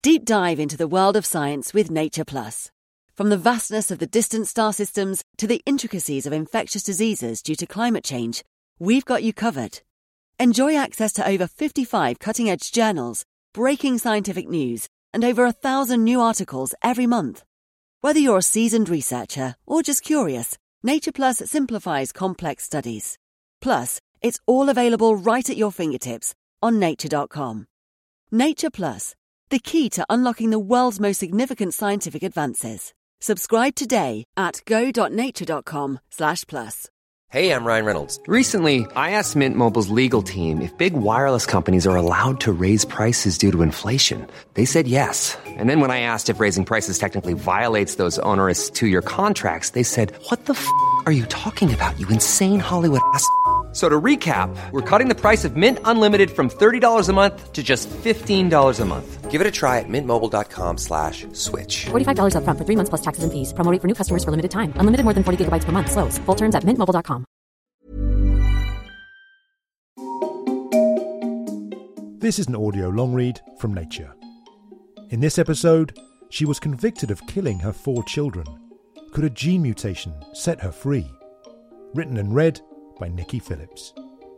Deep dive into the world of science with Nature Plus. From the vastness of the distant star systems to the intricacies of infectious diseases due to climate change, we've got you covered. Enjoy access to over 55 cutting-edge journals, breaking scientific news, and over 1,000 new articles every month. Whether you're a seasoned researcher or just curious, Nature Plus simplifies complex studies. Plus, it's all available right at your fingertips on nature.com. Nature Plus, the key to unlocking the world's most significant scientific advances. Subscribe today at go.nature.com/plus. Hey, I'm Ryan Reynolds. Recently, I asked Mint Mobile's legal team if big wireless companies are allowed to raise prices due to inflation. They said yes. And then when I asked if raising prices technically violates those onerous two-year contracts, they said, "What the f*** are you talking about, you insane Hollywood ass?" So to recap, we're cutting the price of Mint Unlimited from $30 a month to just $15 a month. Give it a try at mintmobile.com/switch. $45 up front for 3 months plus taxes and fees. Promo rate for new customers for limited time. Unlimited more than 40 gigabytes per month. Slows full terms at mintmobile.com. This is an audio long read from Nature. In this episode, she was convicted of killing her 4 children. Could a gene mutation set her free? Written and read by Nikki Phillips.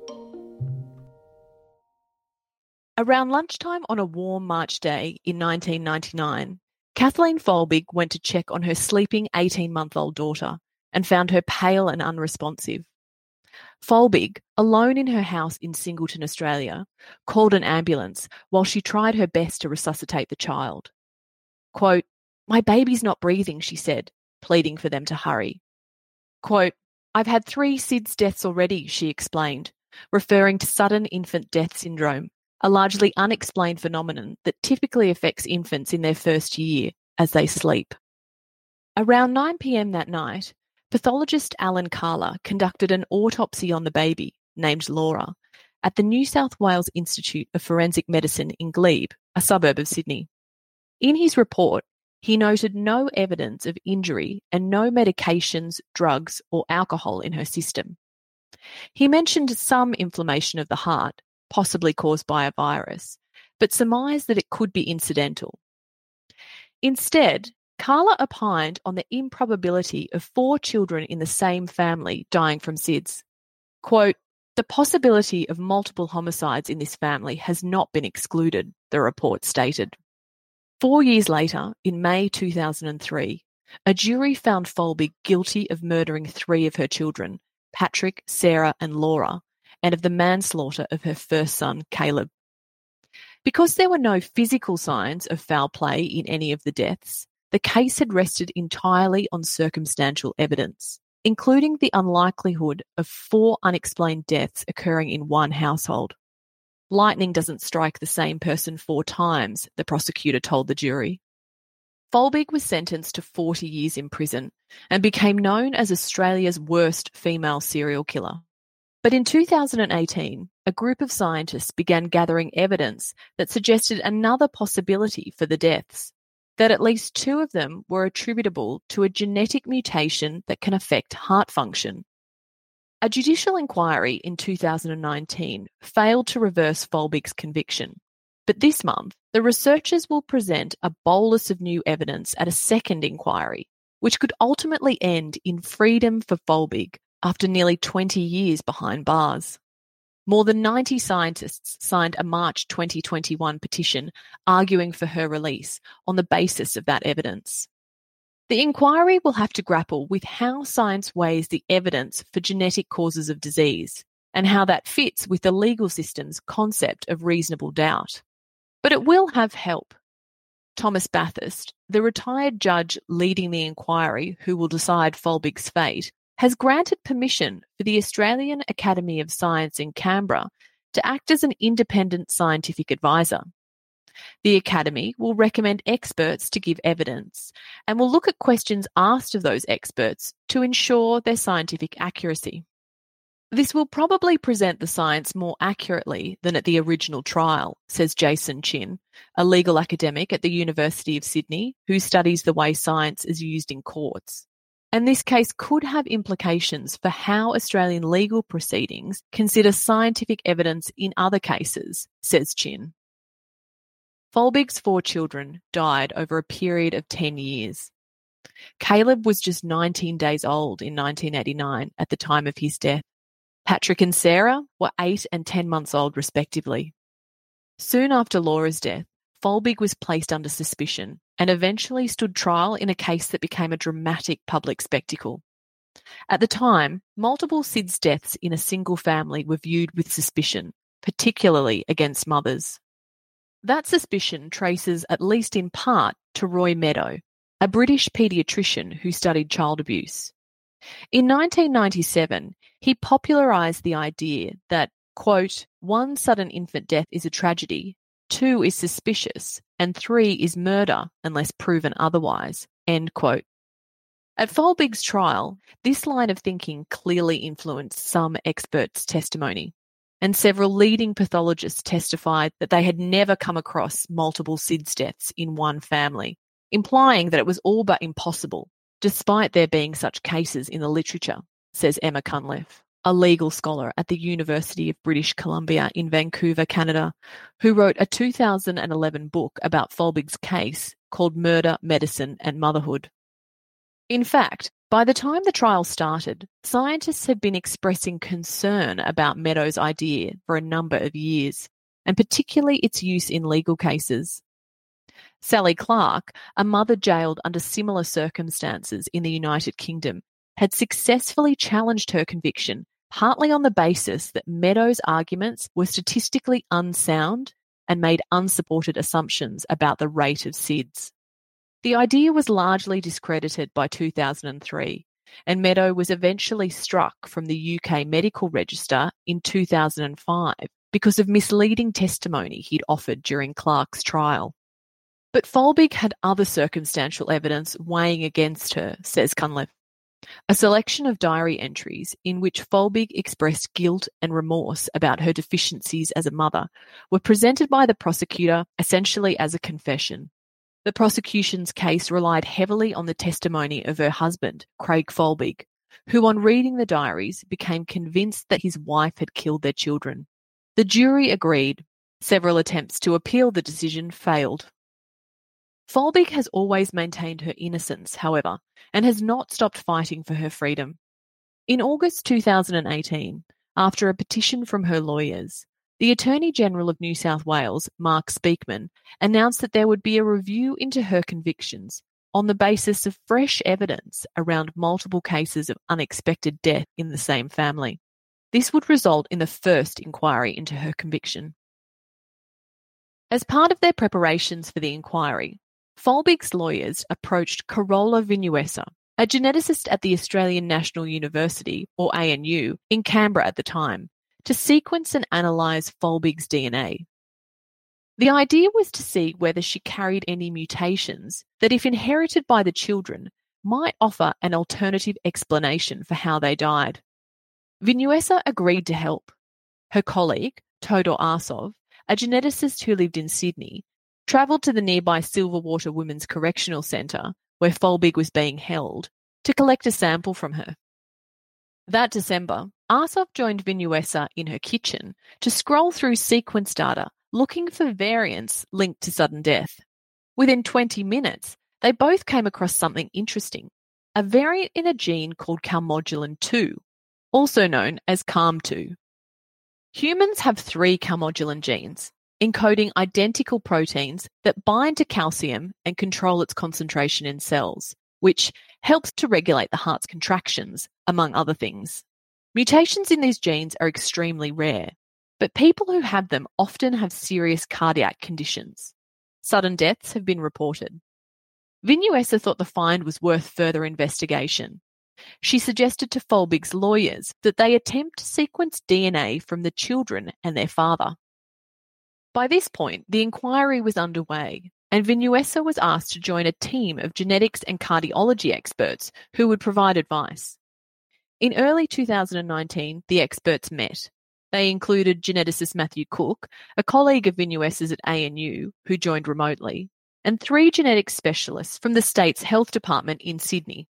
Around lunchtime on a warm March day in 1999, Kathleen Folbig went to check on her sleeping 18-month-old daughter and found her pale and unresponsive. Folbig, alone in her house in Singleton, Australia, called an ambulance while she tried her best to resuscitate the child. Quote, "My baby's not breathing," she said, pleading for them to hurry. Quote, "I've had 3 SIDS deaths already," she explained, referring to sudden infant death syndrome, a largely unexplained phenomenon that typically affects infants in their first year as they sleep. Around 9 p.m. that night, pathologist Alan Carla conducted an autopsy on the baby, named Laura, at the New South Wales Institute of Forensic Medicine in Glebe, a suburb of Sydney. In his report, he noted no evidence of injury and no medications, drugs, or alcohol in her system. He mentioned some inflammation of the heart, possibly caused by a virus, but surmised that it could be incidental. Instead, Carla opined on the improbability of 4 children in the same family dying from SIDS. Quote, "The possibility of multiple homicides in this family has not been excluded," the report stated. 4 years later, in May 2003, a jury found Folbig guilty of murdering 3 of her children, Patrick, Sarah and Laura, and of the manslaughter of her first son, Caleb. Because there were no physical signs of foul play in any of the deaths, the case had rested entirely on circumstantial evidence, including the unlikelihood of 4 unexplained deaths occurring in one household. Lightning doesn't strike the same person 4 times, the prosecutor told the jury. Folbig was sentenced to 40 years in prison and became known as Australia's worst female serial killer. But in 2018, a group of scientists began gathering evidence that suggested another possibility for the deaths, that at least 2 of them were attributable to a genetic mutation that can affect heart function. A judicial inquiry in 2019 failed to reverse Folbig's conviction, but this month the researchers will present a bolus of new evidence at a second inquiry, which could ultimately end in freedom for Folbig after nearly 20 years behind bars. More than 90 scientists signed a March 2021 petition arguing for her release on the basis of that evidence. The inquiry will have to grapple with how science weighs the evidence for genetic causes of disease and how that fits with the legal system's concept of reasonable doubt. But it will have help. Thomas Bathurst, the retired judge leading the inquiry who will decide Folbig's fate, has granted permission for the Australian Academy of Science in Canberra to act as an independent scientific advisor. The Academy will recommend experts to give evidence and will look at questions asked of those experts to ensure their scientific accuracy. This will probably present the science more accurately than at the original trial, says Jason Chin, a legal academic at the University of Sydney who studies the way science is used in courts. And this case could have implications for how Australian legal proceedings consider scientific evidence in other cases, says Chin. Folbig's 4 children died over a period of 10 years. Caleb was just 19 days old in 1989 at the time of his death. Patrick and Sarah were 8 and 10 months old respectively. Soon after Laura's death, Folbig was placed under suspicion and eventually stood trial in a case that became a dramatic public spectacle. At the time, multiple SIDS deaths in a single family were viewed with suspicion, particularly against mothers. That suspicion traces, at least in part, to Roy Meadow, a British paediatrician who studied child abuse. In 1997, he popularised the idea that, quote, 1 sudden infant death is a tragedy, 2 is suspicious, and 3 is murder unless proven otherwise, end quote. At Folbig's trial, this line of thinking clearly influenced some experts' testimony, and several leading pathologists testified that they had never come across multiple SIDS deaths in one family, implying that it was all but impossible, despite there being such cases in the literature, says Emma Cunliffe, a legal scholar at the University of British Columbia in Vancouver, Canada, who wrote a 2011 book about Folbig's case called Murder, Medicine and Motherhood. In fact, by the time the trial started, scientists had been expressing concern about Meadow's idea for a number of years, and particularly its use in legal cases. Sally Clark, a mother jailed under similar circumstances in the United Kingdom, had successfully challenged her conviction, partly on the basis that Meadow's arguments were statistically unsound and made unsupported assumptions about the rate of SIDS. The idea was largely discredited by 2003, and Meadow was eventually struck from the UK Medical Register in 2005 because of misleading testimony he'd offered during Clark's trial. But Folbig had other circumstantial evidence weighing against her, says Cunliffe. A selection of diary entries in which Folbig expressed guilt and remorse about her deficiencies as a mother were presented by the prosecutor essentially as a confession. The prosecution's case relied heavily on the testimony of her husband, Craig Folbig, who on reading the diaries became convinced that his wife had killed their children. The jury agreed. Several attempts to appeal the decision failed. Folbig has always maintained her innocence, however, and has not stopped fighting for her freedom. In August 2018, after a petition from her lawyers, the Attorney-General of New South Wales, Mark Speakman, announced that there would be a review into her convictions on the basis of fresh evidence around multiple cases of unexpected death in the same family. This would result in the first inquiry into her conviction. As part of their preparations for the inquiry, Folbig's lawyers approached Carola Vinuesa, a geneticist at the Australian National University, or ANU, in Canberra at the time, to sequence and analyse Folbig's DNA. The idea was to see whether she carried any mutations that, if inherited by the children, might offer an alternative explanation for how they died. Vinuesa agreed to help. Her colleague, Todor Arsov, a geneticist who lived in Sydney, travelled to the nearby Silverwater Women's Correctional Centre, where Folbig was being held, to collect a sample from her. That December, Arsov joined Vinuesa in her kitchen to scroll through sequence data looking for variants linked to sudden death. Within 20 minutes, they both came across something interesting, a variant in a gene called calmodulin 2, also known as CALM2. Humans have 3 calmodulin genes, encoding identical proteins that bind to calcium and control its concentration in cells, which helps to regulate the heart's contractions, among other things. Mutations in these genes are extremely rare, but people who have them often have serious cardiac conditions. Sudden deaths have been reported. Vinuesa thought the find was worth further investigation. She suggested to Folbig's lawyers that they attempt to sequence DNA from the children and their father. By this point, the inquiry was underway, and Vinuesa was asked to join a team of genetics and cardiology experts who would provide advice. In early 2019, the experts met. They included geneticist Matthew Cook, a colleague of Vinuesa's at ANU, who joined remotely, and 3 genetics specialists from the state's health department in Sydney.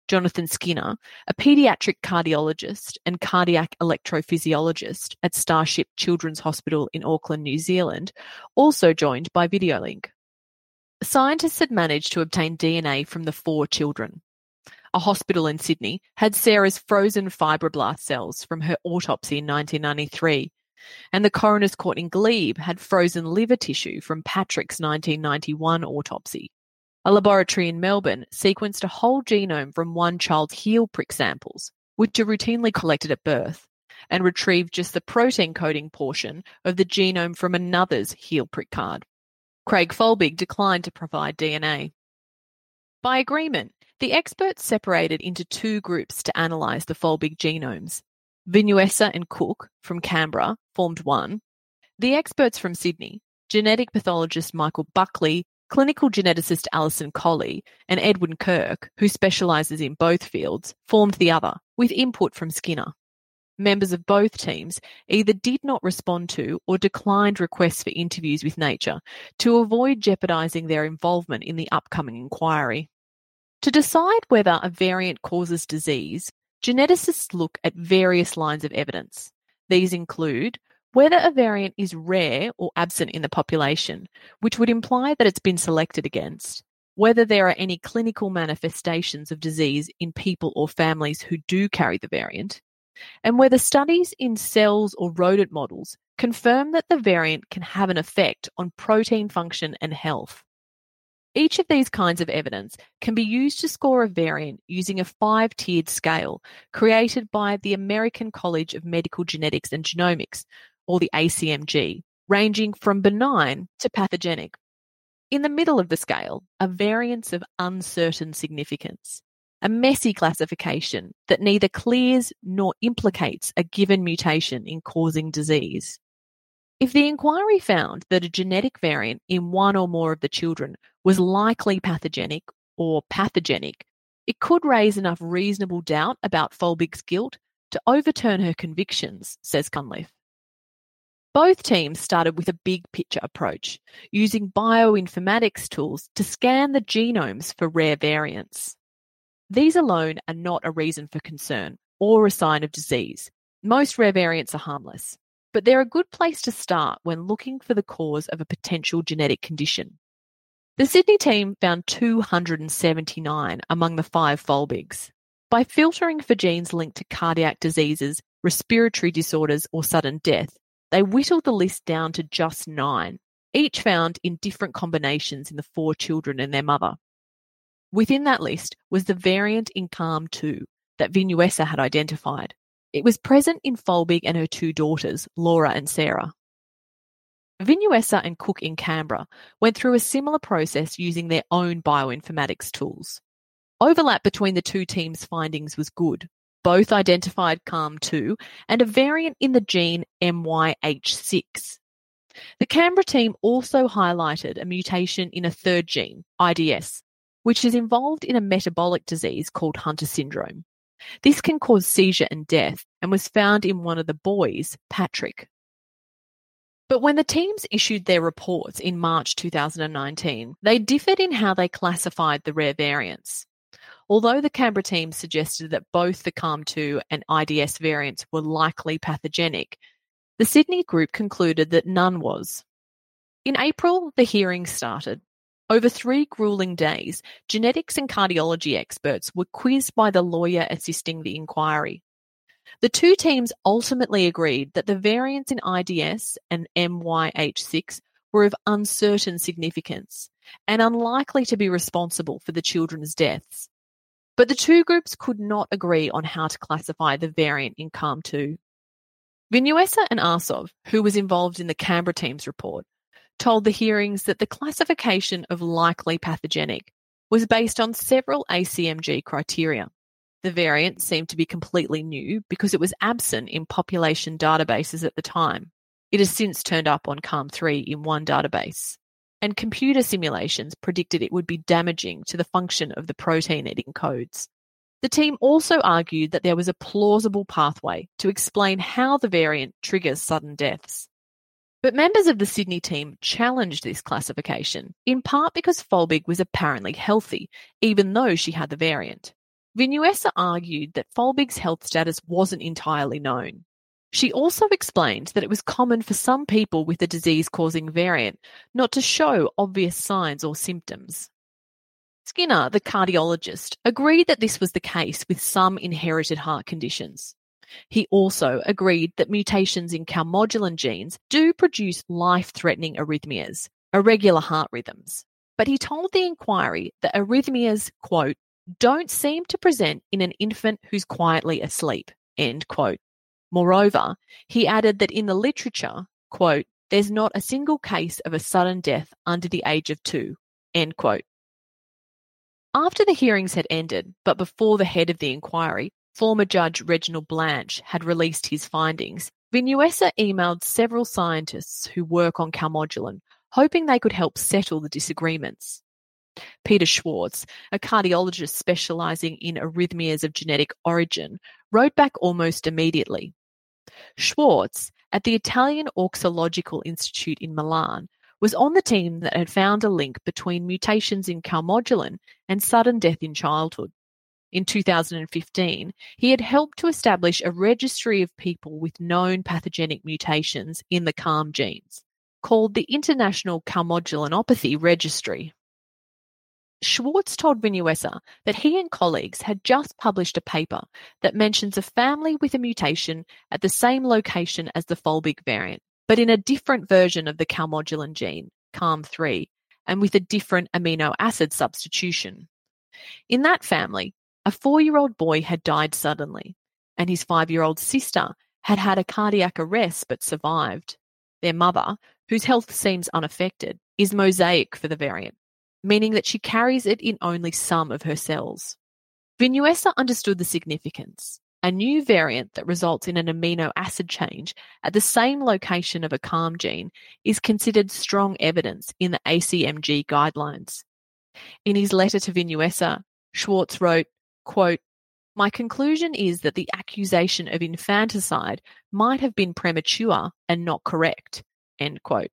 Jonathan Skinner, a paediatric cardiologist and cardiac electrophysiologist at Starship Children's Hospital in Auckland, New Zealand, also joined by videolink. Scientists had managed to obtain DNA from the 4 children. A hospital in Sydney had Sarah's frozen fibroblast cells from her autopsy in 1993, and the coroner's court in Glebe had frozen liver tissue from Patrick's 1991 autopsy. A laboratory in Melbourne sequenced a whole genome from one child's heel prick samples, which are routinely collected at birth, and retrieved just the protein coding portion of the genome from another's heel prick card. Craig Folbig declined to provide DNA. By agreement, the experts separated into 2 groups to analyse the Folbig genomes. Vinuesa and Cook from Canberra formed one. The experts from Sydney, genetic pathologist Michael Buckley, clinical geneticist Alison Colley, and Edwin Kirk, who specialises in both fields, formed the other, with input from Skinner. Members of both teams either did not respond to or declined requests for interviews with Nature to avoid jeopardising their involvement in the upcoming inquiry. To decide whether a variant causes disease, geneticists look at various lines of evidence. These include whether a variant is rare or absent in the population, which would imply that it's been selected against, whether there are any clinical manifestations of disease in people or families who do carry the variant, and whether studies in cells or rodent models confirm that the variant can have an effect on protein function and health. Each of these kinds of evidence can be used to score a variant using a 5-tiered scale created by the American College of Medical Genetics and Genomics, or the ACMG, ranging from benign to pathogenic. In the middle of the scale are variants of uncertain significance, a messy classification that neither clears nor implicates a given mutation in causing disease. If the inquiry found that a genetic variant in one or more of the children was likely pathogenic or pathogenic, it could raise enough reasonable doubt about Folbig's guilt to overturn her convictions, says Cunliffe. Both teams started with a big picture approach, using bioinformatics tools to scan the genomes for rare variants. These alone are not a reason for concern or a sign of disease. Most rare variants are harmless, but they're a good place to start when looking for the cause of a potential genetic condition. The Sydney team found 279 among the 5 Folbigs. By filtering for genes linked to cardiac diseases, respiratory disorders, or sudden death, they whittled the list down to just 9, each found in different combinations in the 4 children and their mother. Within that list was the variant in CALM2 that Vinuesa had identified. It was present in Folbig and her 2 daughters, Laura and Sarah. Vinuesa and Cook in Canberra went through a similar process using their own bioinformatics tools. Overlap between the 2 teams' findings was good. Both identified CALM2 and a variant in the gene MYH6. The Canberra team also highlighted a mutation in a 3rd gene, IDS, which is involved in a metabolic disease called Hunter syndrome. This can cause seizure and death and was found in one of the boys, Patrick. But when the teams issued their reports in March 2019, they differed in how they classified the rare variants. Although the Canberra team suggested that both the CALM2 and IDS variants were likely pathogenic, the Sydney group concluded that none was. In April, the hearings started. Over 3 grueling days, genetics and cardiology experts were quizzed by the lawyer assisting the inquiry. The 2 teams ultimately agreed that the variants in IDS and MYH6 were of uncertain significance and unlikely to be responsible for the children's deaths. But the 2 groups could not agree on how to classify the variant in CALM2. Vinuesa and Arsov, who was involved in the Canberra team's report, told the hearings that the classification of likely pathogenic was based on several ACMG criteria. The variant seemed to be completely new because it was absent in population databases at the time. It has since turned up on CALM3 in one database, and computer simulations predicted it would be damaging to the function of the protein it encodes. The team also argued that there was a plausible pathway to explain how the variant triggers sudden deaths. But members of the Sydney team challenged this classification, in part because Folbig was apparently healthy, even though she had the variant. Vinuesa argued that Folbig's health status wasn't entirely known. She also explained that it was common for some people with the disease-causing variant not to show obvious signs or symptoms. Skinner, the cardiologist, agreed that this was the case with some inherited heart conditions. He also agreed that mutations in calmodulin genes do produce life-threatening arrhythmias, irregular heart rhythms. But he told the inquiry that arrhythmias, quote, don't seem to present in an infant who's quietly asleep, end quote. Moreover, he added that in the literature, quote, there's not a single case of a sudden death under the age of 2, end quote. After the hearings had ended, but before the head of the inquiry, former Judge Reginald Blanche, had released his findings, Vinuesa emailed several scientists who work on calmodulin, hoping they could help settle the disagreements. Peter Schwartz, a cardiologist specialising in arrhythmias of genetic origin, wrote back almost immediately. Schwartz, at the Italian Auxological Institute in Milan, was on the team that had found a link between mutations in calmodulin and sudden death in childhood. In 2015, he had helped to establish a registry of people with known pathogenic mutations in the CALM genes, called the International Calmodulinopathy Registry. Schwartz told Vinuesa that he and colleagues had just published a paper that mentions a family with a mutation at the same location as the Folbig variant, but in a different version of the calmodulin gene, CALM3, and with a different amino acid substitution. In that family, a 4-year-old boy had died suddenly, and his 5-year-old sister had had a cardiac arrest but survived. Their mother, whose health seems unaffected, is mosaic for the variant, meaning that she carries it in only some of her cells. Vinuesa understood the significance. A new variant that results in an amino acid change at the same location of a CALM gene is considered strong evidence in the ACMG guidelines. In his letter to Vinuesa, Schwartz wrote, quote, my conclusion is that the accusation of infanticide might have been premature and not correct, end quote.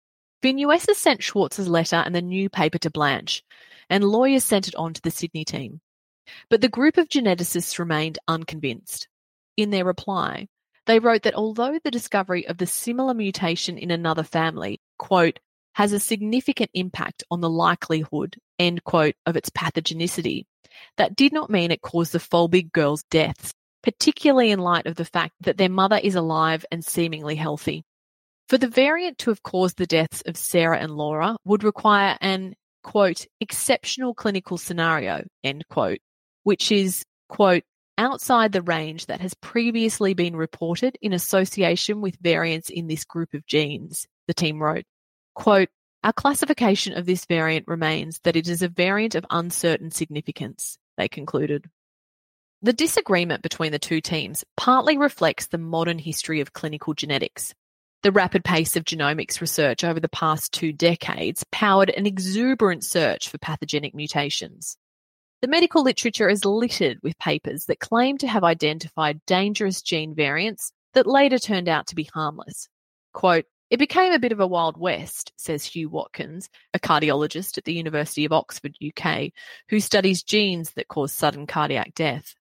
Vinuesa sent Schwartz's letter and the new paper to Blanche, and lawyers sent it on to the Sydney team. But the group of geneticists remained unconvinced. In their reply, they wrote that although the discovery of the similar mutation in another family, quote, has a significant impact on the likelihood, end quote, of its pathogenicity, that did not mean it caused the Folbig girls' deaths, particularly in light of the fact that their mother is alive and seemingly healthy. For the variant to have caused the deaths of Sarah and Laura would require an, quote, exceptional clinical scenario, end quote, which is, quote, outside the range that has previously been reported in association with variants in this group of genes, the team wrote. Quote, our classification of this variant remains that it is a variant of uncertain significance, they concluded. The disagreement between the two teams partly reflects the modern history of clinical genetics. The rapid pace of genomics research over the past 2 decades powered an exuberant search for pathogenic mutations. The medical literature is littered with papers that claim to have identified dangerous gene variants that later turned out to be harmless. Quote, it became a bit of a Wild West, says Hugh Watkins, a cardiologist at the University of Oxford, UK, who studies genes that cause sudden cardiac death.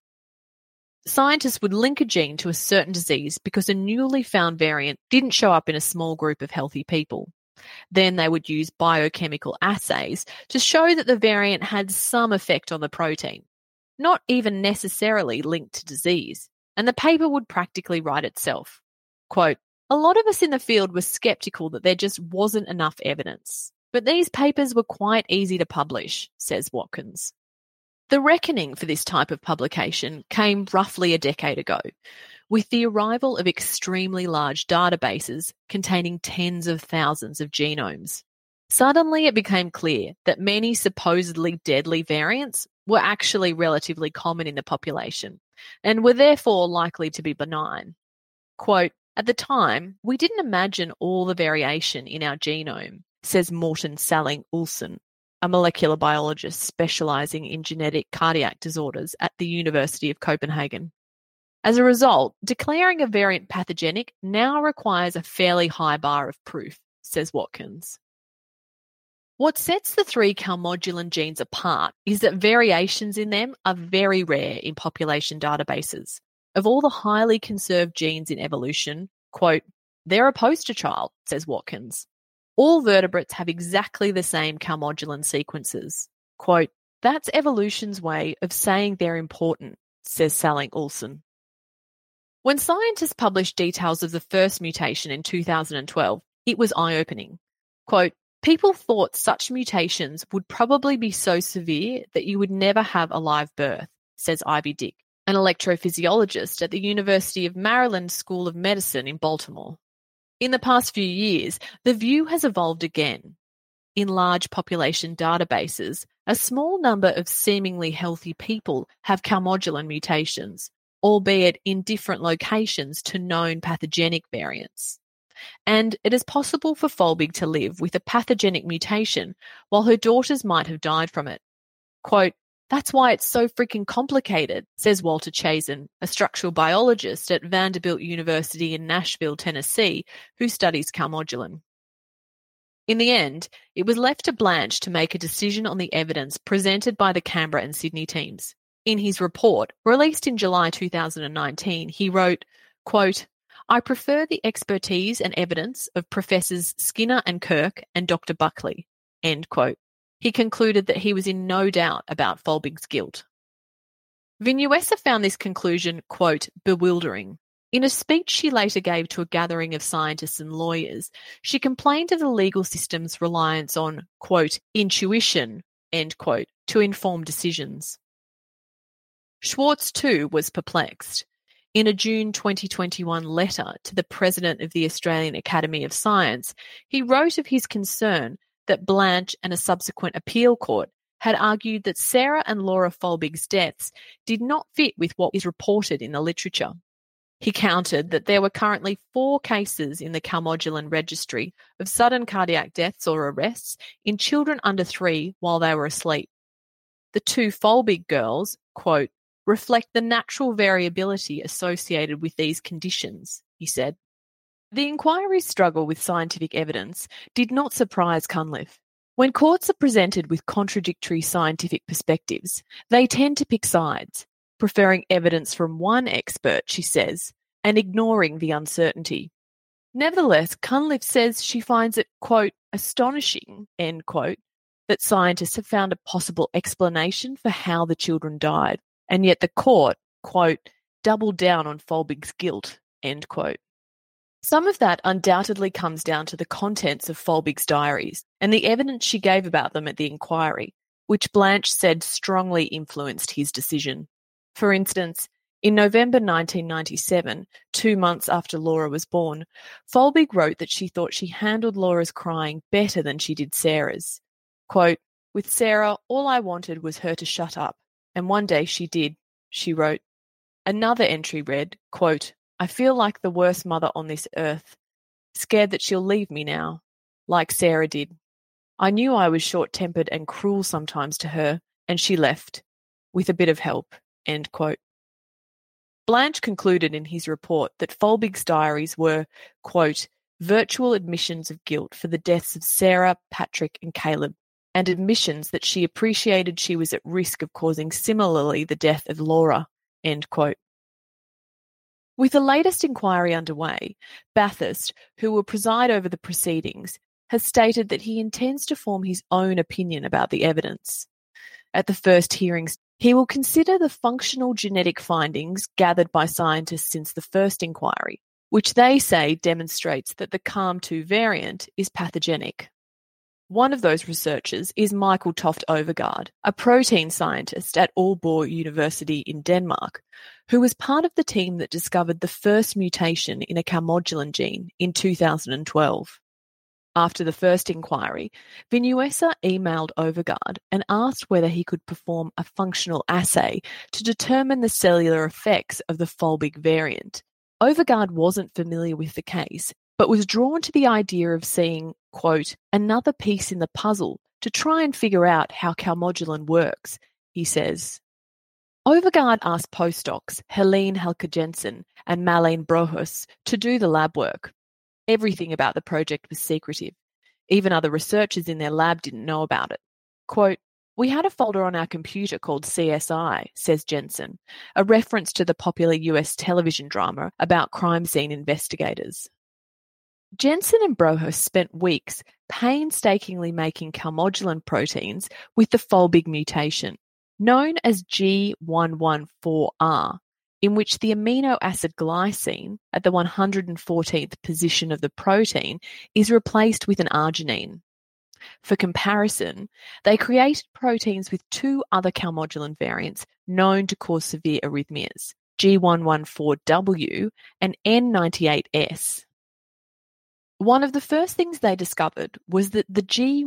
Scientists would link a gene to a certain disease because a newly found variant didn't show up in a small group of healthy people. Then they would use biochemical assays to show that the variant had some effect on the protein, not even necessarily linked to disease, and the paper would practically write itself. Quote, a lot of us in the field were skeptical that there just wasn't enough evidence, but these papers were quite easy to publish, says Watkins. The reckoning for this type of publication came roughly a decade ago, with the arrival of extremely large databases containing tens of thousands of genomes. Suddenly it became clear that many supposedly deadly variants were actually relatively common in the population and were therefore likely to be benign. Quote, at the time, we didn't imagine all the variation in our genome, says Morten Salling-Olsen, a molecular biologist specialising in genetic cardiac disorders at the University of Copenhagen. As a result, declaring a variant pathogenic now requires a fairly high bar of proof, says Watkins. What sets the three calmodulin genes apart is that variations in them are very rare in population databases. Of all the highly conserved genes in evolution, quote, they're a poster child, says Watkins. All vertebrates have exactly the same calmodulin sequences. Quote, that's evolution's way of saying they're important, says Salling-Olson. When scientists published details of the first mutation in 2012, it was eye-opening. Quote, people thought such mutations would probably be so severe that you would never have a live birth, says Ivy Dick, an electrophysiologist at the University of Maryland School of Medicine in Baltimore. In the past few years, the view has evolved again. In large population databases, a small number of seemingly healthy people have calmodulin mutations, albeit in different locations to known pathogenic variants. And it is possible for Folbig to live with a pathogenic mutation while her daughters might have died from it. Quote, that's why it's so freaking complicated, says Walter Chazen, a structural biologist at Vanderbilt University in Nashville, Tennessee, who studies calmodulin. In the end, it was left to Blanche to make a decision on the evidence presented by the Canberra and Sydney teams. In his report, released in July 2019, he wrote, quote, I prefer the expertise and evidence of Professors Skinner and Kirk and Dr. Buckley, end quote. He concluded that he was in no doubt about Folbig's guilt. Vinuesa found this conclusion, quote, bewildering. In a speech she later gave to a gathering of scientists and lawyers, she complained of the legal system's reliance on, quote, intuition, end quote, to inform decisions. Schwartz, too, was perplexed. In a June 2021 letter to the President of the Australian Academy of Science, he wrote of his concern that Blanche and a subsequent appeal court had argued that Sarah and Laura Folbig's deaths did not fit with what is reported in the literature. He countered that there were currently 4 cases in the calmodulin registry of sudden cardiac deaths or arrests in children under 3 while they were asleep. The 2 Folbig girls, quote, reflect the natural variability associated with these conditions, he said. The inquiry's struggle with scientific evidence did not surprise Cunliffe. When courts are presented with contradictory scientific perspectives, they tend to pick sides, preferring evidence from one expert, she says, and ignoring the uncertainty. Nevertheless, Cunliffe says she finds it, quote, astonishing, end quote, that scientists have found a possible explanation for how the children died, and yet the court, quote, doubled down on Folbig's guilt, end quote. Some of that undoubtedly comes down to the contents of Folbig's diaries and the evidence she gave about them at the inquiry, which Blanche said strongly influenced his decision. For instance, in November 1997, 2 months after Laura was born, Folbig wrote that she thought she handled Laura's crying better than she did Sarah's. Quote, with Sarah, all I wanted was her to shut up, and one day she did, she wrote. Another entry read, quote, I feel like the worst mother on this earth, scared that she'll leave me now, like Sarah did. I knew I was short-tempered and cruel sometimes to her, and she left, with a bit of help, end quote. Blanche concluded in his report that Folbig's diaries were, quote, virtual admissions of guilt for the deaths of Sarah, Patrick and Caleb, and admissions that she appreciated she was at risk of causing similarly the death of Laura, end quote. With the latest inquiry underway, Bathurst, who will preside over the proceedings, has stated that he intends to form his own opinion about the evidence. At the first hearings, he will consider the functional genetic findings gathered by scientists since the first inquiry, which they say demonstrates that the CALM2 variant is pathogenic. One of those researchers is Michael Toft Overgaard, a protein scientist at Aalborg University in Denmark, who was part of the team that discovered the first mutation in a calmodulin gene in 2012. After the first inquiry, Vinuesa emailed Overgaard and asked whether he could perform a functional assay to determine the cellular effects of the Folbig variant. Overgaard wasn't familiar with the case, but was drawn to the idea of seeing, quote, another piece in the puzzle to try and figure out how calmodulin works, he says. Overgaard asked postdocs Helene Helke Jensen and Marlene Brohus to do the lab work. Everything about the project was secretive. Even other researchers in their lab didn't know about it. Quote, "We had a folder on our computer called CSI," says Jensen, a reference to the popular US television drama about crime scene investigators. Jensen and Brohus spent weeks painstakingly making calmodulin proteins with the Folbig mutation, known as G114R, in which the amino acid glycine at the 114th position of the protein is replaced with an arginine. For comparison, they created proteins with two other calmodulin variants known to cause severe arrhythmias, G114W and N98S. One of the first things they discovered was that the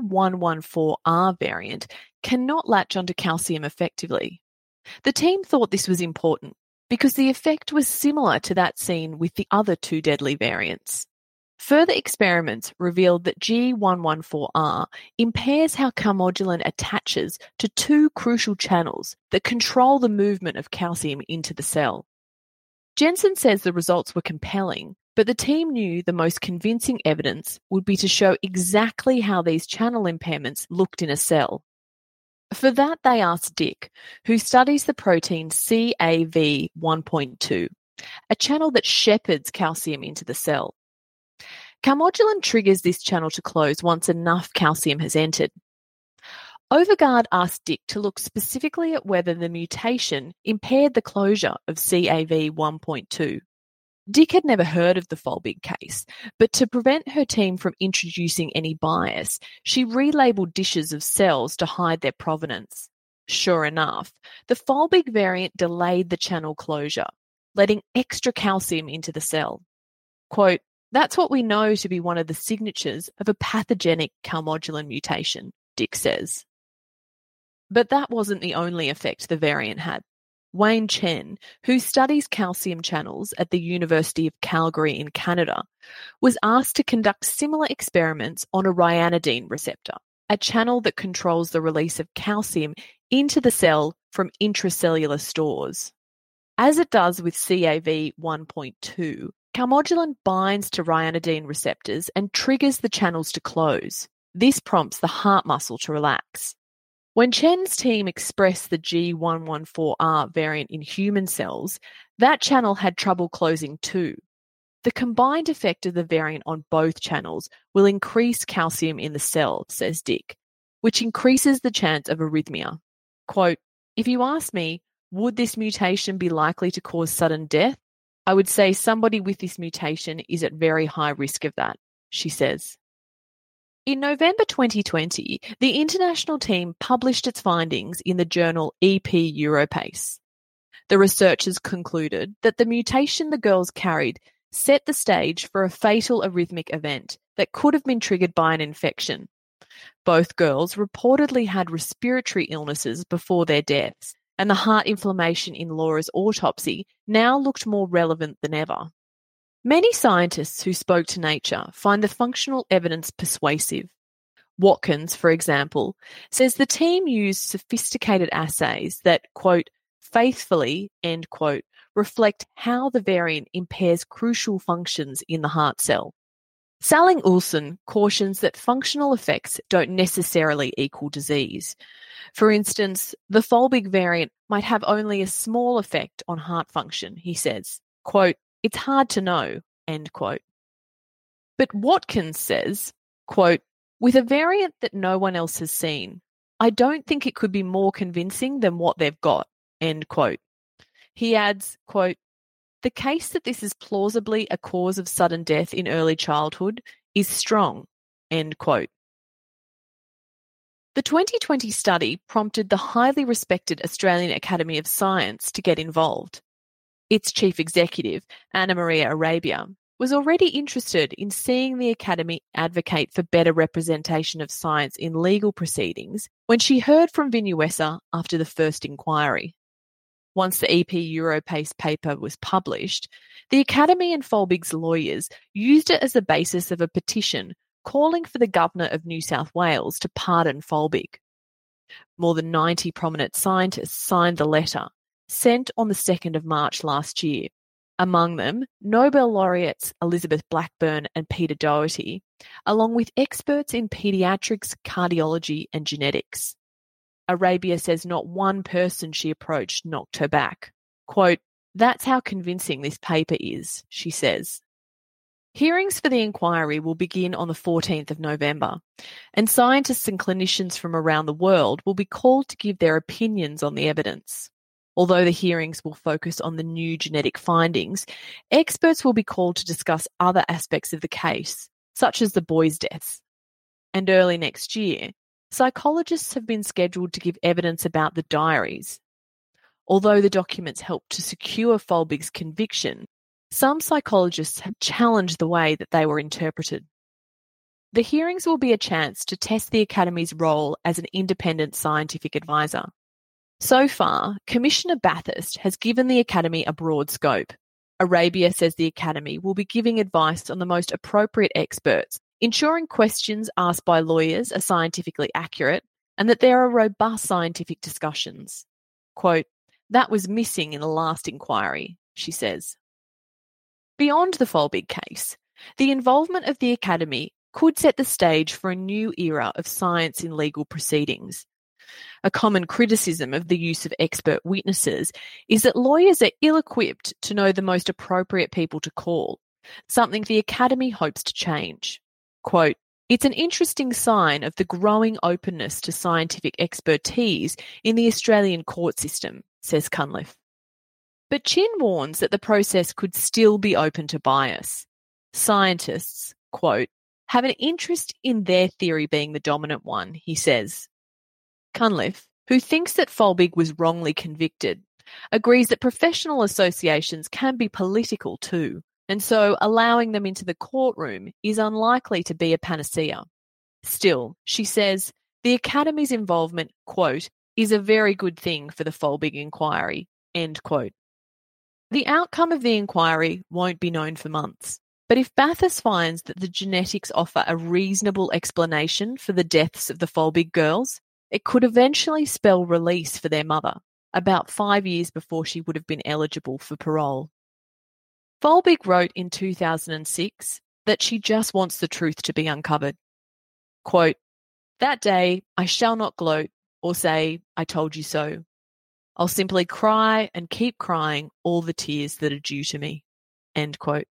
G114R variant cannot latch onto calcium effectively. The team thought this was important because the effect was similar to that seen with the other two deadly variants. Further experiments revealed that G114R impairs how calmodulin attaches to two crucial channels that control the movement of calcium into the cell. Jensen says the results were compelling, but the team knew the most convincing evidence would be to show exactly how these channel impairments looked in a cell. For that, they asked Dick, who studies the protein CAV1.2, a channel that shepherds calcium into the cell. Calmodulin triggers this channel to close once enough calcium has entered. Overgaard asked Dick to look specifically at whether the mutation impaired the closure of CAV1.2. Dick had never heard of the Folbig case, but to prevent her team from introducing any bias, she relabeled dishes of cells to hide their provenance. Sure enough, the Folbig variant delayed the channel closure, letting extra calcium into the cell. Quote, "That's what we know to be one of the signatures of a pathogenic calmodulin mutation," Dick says. But that wasn't the only effect the variant had. Wayne Chen, who studies calcium channels at the University of Calgary in Canada, was asked to conduct similar experiments on a ryanodine receptor, a channel that controls the release of calcium into the cell from intracellular stores. As it does with CAV1.2, calmodulin binds to ryanodine receptors and triggers the channels to close. This prompts the heart muscle to relax. When Chen's team expressed the G114R variant in human cells, that channel had trouble closing too. The combined effect of the variant on both channels will increase calcium in the cell, says Dick, which increases the chance of arrhythmia. Quote, "If you ask me, would this mutation be likely to cause sudden death? I would say somebody with this mutation is at very high risk of that," she says. In November 2020, the international team published its findings in the journal EP Europace. The researchers concluded that the mutation the girls carried set the stage for a fatal arrhythmic event that could have been triggered by an infection. Both girls reportedly had respiratory illnesses before their deaths, and the heart inflammation in Laura's autopsy now looked more relevant than ever. Many scientists who spoke to Nature find the functional evidence persuasive. Watkins, for example, says the team used sophisticated assays that, quote, "faithfully," end quote, reflect how the variant impairs crucial functions in the heart cell. Salling-Olsen cautions that functional effects don't necessarily equal disease. For instance, the Folbig variant might have only a small effect on heart function, he says. Quote, "It's hard to know," end quote. But Watkins says, quote, "With a variant that no one else has seen, I don't think it could be more convincing than what they've got," end quote. He adds, quote, "The case that this is plausibly a cause of sudden death in early childhood is strong," end quote. The 2020 study prompted the highly respected Australian Academy of Science to get involved. Its chief executive, Anna Maria Arabia, was already interested in seeing the Academy advocate for better representation of science in legal proceedings when she heard from Vinuesa after the first inquiry. Once the EP Europace paper was published, the Academy and Folbig's lawyers used it as the basis of a petition calling for the Governor of New South Wales to pardon Folbig. More than 90 prominent scientists signed the letter, sent on the 2nd of March last year. Among them, Nobel laureates Elizabeth Blackburn and Peter Doherty, along with experts in paediatrics, cardiology and genetics. Arabia says not one person she approached knocked her back. Quote, "That's how convincing this paper is," she says. Hearings for the inquiry will begin on the 14th of November, and scientists and clinicians from around the world will be called to give their opinions on the evidence. Although the hearings will focus on the new genetic findings, experts will be called to discuss other aspects of the case, such as the boys' deaths. And early next year, psychologists have been scheduled to give evidence about the diaries. Although the documents helped to secure Folbig's conviction, some psychologists have challenged the way that they were interpreted. The hearings will be a chance to test the Academy's role as an independent scientific advisor. So far, Commissioner Bathurst has given the Academy a broad scope. Arabia says the Academy will be giving advice on the most appropriate experts, ensuring questions asked by lawyers are scientifically accurate and that there are robust scientific discussions. Quote, "That was missing in the last inquiry," she says. Beyond the Folbig case, the involvement of the Academy could set the stage for a new era of science in legal proceedings. A common criticism of the use of expert witnesses is that lawyers are ill-equipped to know the most appropriate people to call, something the Academy hopes to change. Quote, "It's an interesting sign of the growing openness to scientific expertise in the Australian court system," says Cunliffe. But Chin warns that the process could still be open to bias. Scientists, quote, "have an interest in their theory being the dominant one," he says. Cunliffe, who thinks that Folbig was wrongly convicted, agrees that professional associations can be political too, and so allowing them into the courtroom is unlikely to be a panacea. Still, she says, the Academy's involvement, quote, "is a very good thing for the Folbig inquiry," end quote. The outcome of the inquiry won't be known for months, but if Bathurst finds that the genetics offer a reasonable explanation for the deaths of the Folbig girls, it could eventually spell release for their mother, about 5 years before she would have been eligible for parole. Folbig wrote in 2006 that she just wants the truth to be uncovered. Quote, "That day I shall not gloat or say, 'I told you so.' I'll simply cry and keep crying all the tears that are due to me." End quote.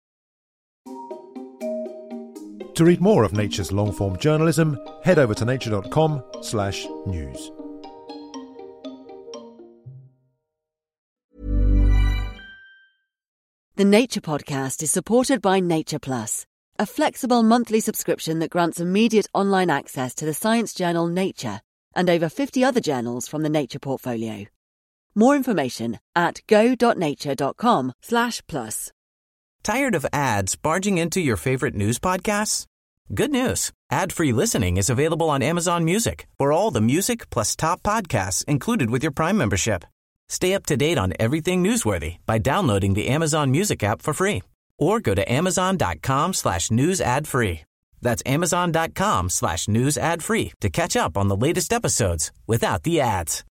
To read more of Nature's long-form journalism, head over to nature.com/news. The Nature Podcast is supported by Nature Plus, a flexible monthly subscription that grants immediate online access to the science journal Nature and over 50 other journals from the Nature portfolio. More information at go.nature.com/plus. Tired of ads barging into your favorite news podcasts? Good news. Ad-free listening is available on Amazon Music for all the music plus top podcasts included with your Prime membership. Stay up to date on everything newsworthy by downloading the Amazon Music app for free or go to amazon.com/news ad free. That's amazon.com/news ad free to catch up on the latest episodes without the ads.